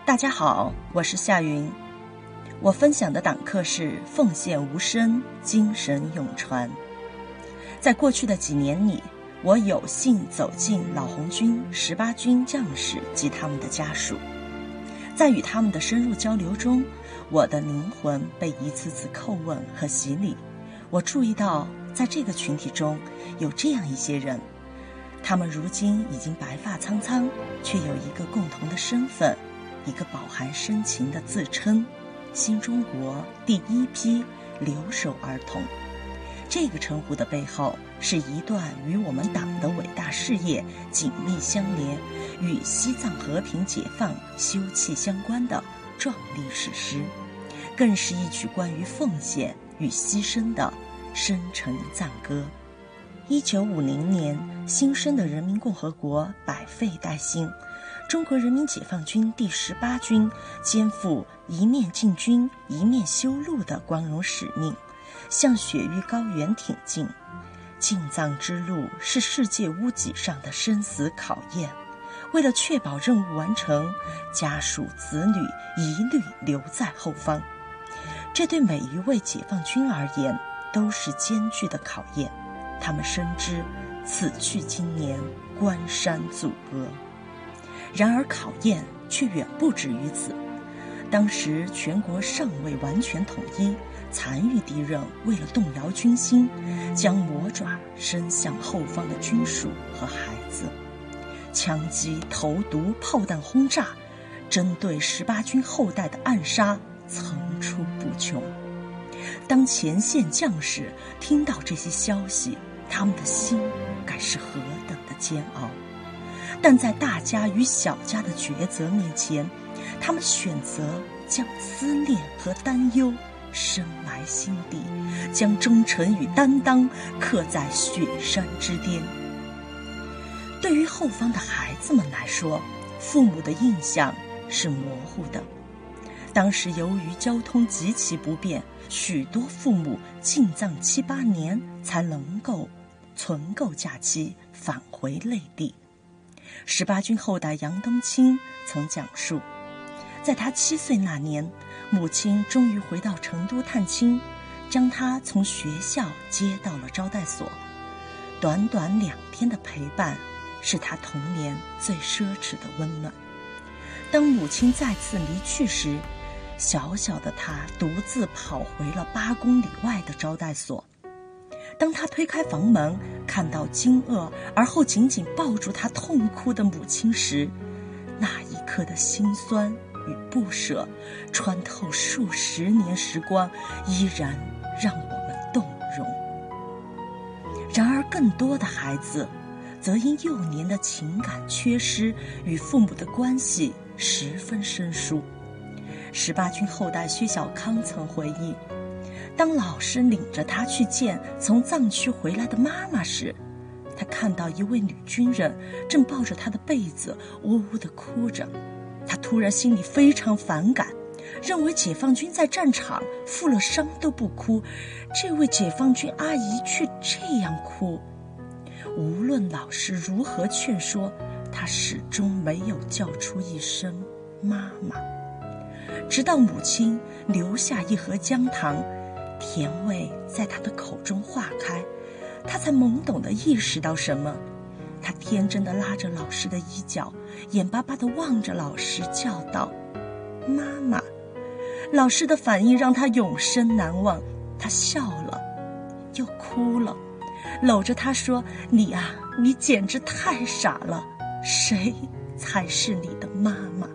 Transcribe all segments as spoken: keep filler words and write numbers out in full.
大家好，我是夏云。我分享的党课是奉献无声，精神永传。在过去的几年里，我有幸走进老红军十八军将士及他们的家属，在与他们的深入交流中，我的灵魂被一次次叩问和洗礼。我注意到，在这个群体中有这样一些人，他们如今已经白发苍苍，却有一个共同的身份，一个饱含深情的自称，新中国第一批留守儿童。这个称呼的背后，是一段与我们党的伟大事业紧密相连，与西藏和平解放休戚相关的壮丽史诗，更是一曲关于奉献与牺牲的深沉赞歌。一九五零年，新生的人民共和国百废待兴，中国人民解放军第十八军肩负一面进军一面修路的光荣使命，向雪域高原挺进。进藏之路是世界屋脊上的生死考验，为了确保任务完成，家属子女一律留在后方。这对每一位解放军而言都是艰巨的考验，他们深知此去经年，关山阻隔。然而考验却远不止于此。当时全国尚未完全统一，残余敌人为了动摇军心，将魔爪伸向后方的军属和孩子，枪击、投毒、炮弹轰炸，针对十八军后代的暗杀层出不穷。当前线将士听到这些消息，他们的心该是何等的煎熬。但在大家与小家的抉择面前，他们选择将思念和担忧深埋心底，将忠诚与担当刻在雪山之巅。对于后方的孩子们来说，父母的印象是模糊的。当时由于交通极其不便，许多父母进藏七八年才能够存够假期返回内地。十八军后代杨东清曾讲述，在他七岁那年，母亲终于回到成都探亲，将他从学校接到了招待所。短短两天的陪伴，是他童年最奢侈的温暖。当母亲再次离去时，小小的他独自跑回了八公里外的招待所。当他推开房门，看到惊愕而后紧紧抱住他痛哭的母亲时，那一刻的心酸与不舍，穿透数十年时光，依然让我们动容。然而更多的孩子则因幼年的情感缺失，与父母的关系十分生疏。十八军后代薛小康曾回忆，当老师领着他去见从藏区回来的妈妈时，他看到一位女军人正抱着他的被子呜呜地哭着。他突然心里非常反感，认为解放军在战场负了伤都不哭，这位解放军阿姨却这样哭。无论老师如何劝说，他始终没有叫出一声妈妈。直到母亲留下一盒姜糖，甜味在他的口中化开，他才懵懂地意识到什么。他天真地拉着老师的衣角，眼巴巴地望着老师，叫道：妈妈。老师的反应让他永生难忘，他笑了又哭了，搂着他说：你啊，你简直太傻了，谁才是你的妈妈？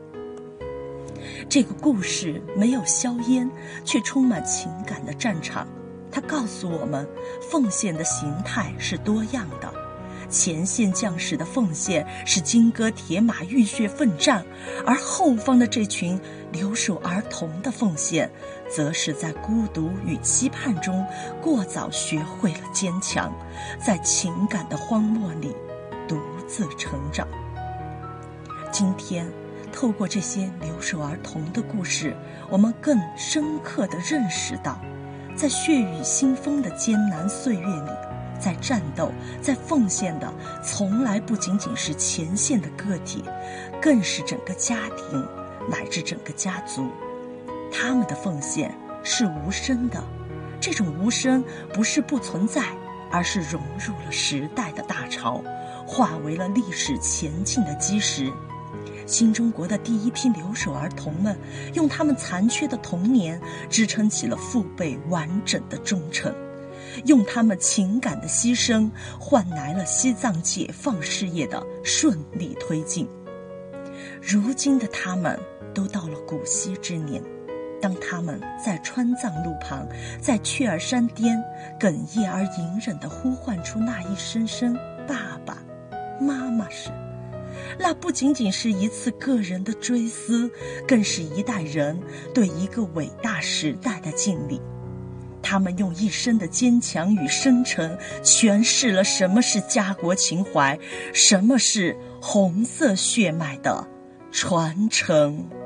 这个故事没有硝烟，却充满情感的战场，它告诉我们，奉献的形态是多样的。前线将士的奉献是金戈铁马、浴血奋战，而后方的这群留守儿童的奉献，则是在孤独与期盼中过早学会了坚强，在情感的荒漠里独自成长。今天透过这些留守儿童的故事，我们更深刻地认识到，在血雨腥风的艰难岁月里，在战斗、在奉献的，从来不仅仅是前线的个体，更是整个家庭， 乃至整个家族。他们的奉献是无声的，这种无声不是不存在，而是融入了时代的大潮，化为了历史前进的基石。新中国的第一批留守儿童们，用他们残缺的童年支撑起了父辈完整的忠诚，用他们情感的牺牲换来了西藏解放事业的顺利推进。如今的他们都到了古稀之年，当他们在川藏路旁，在雀儿山巅哽咽而隐忍地呼唤出那一声声爸爸妈妈时，那不仅仅是一次个人的追思，更是一代人对一个伟大时代的敬礼。他们用一生的坚强与深沉诠释了什么是家国情怀，什么是红色血脉的传承。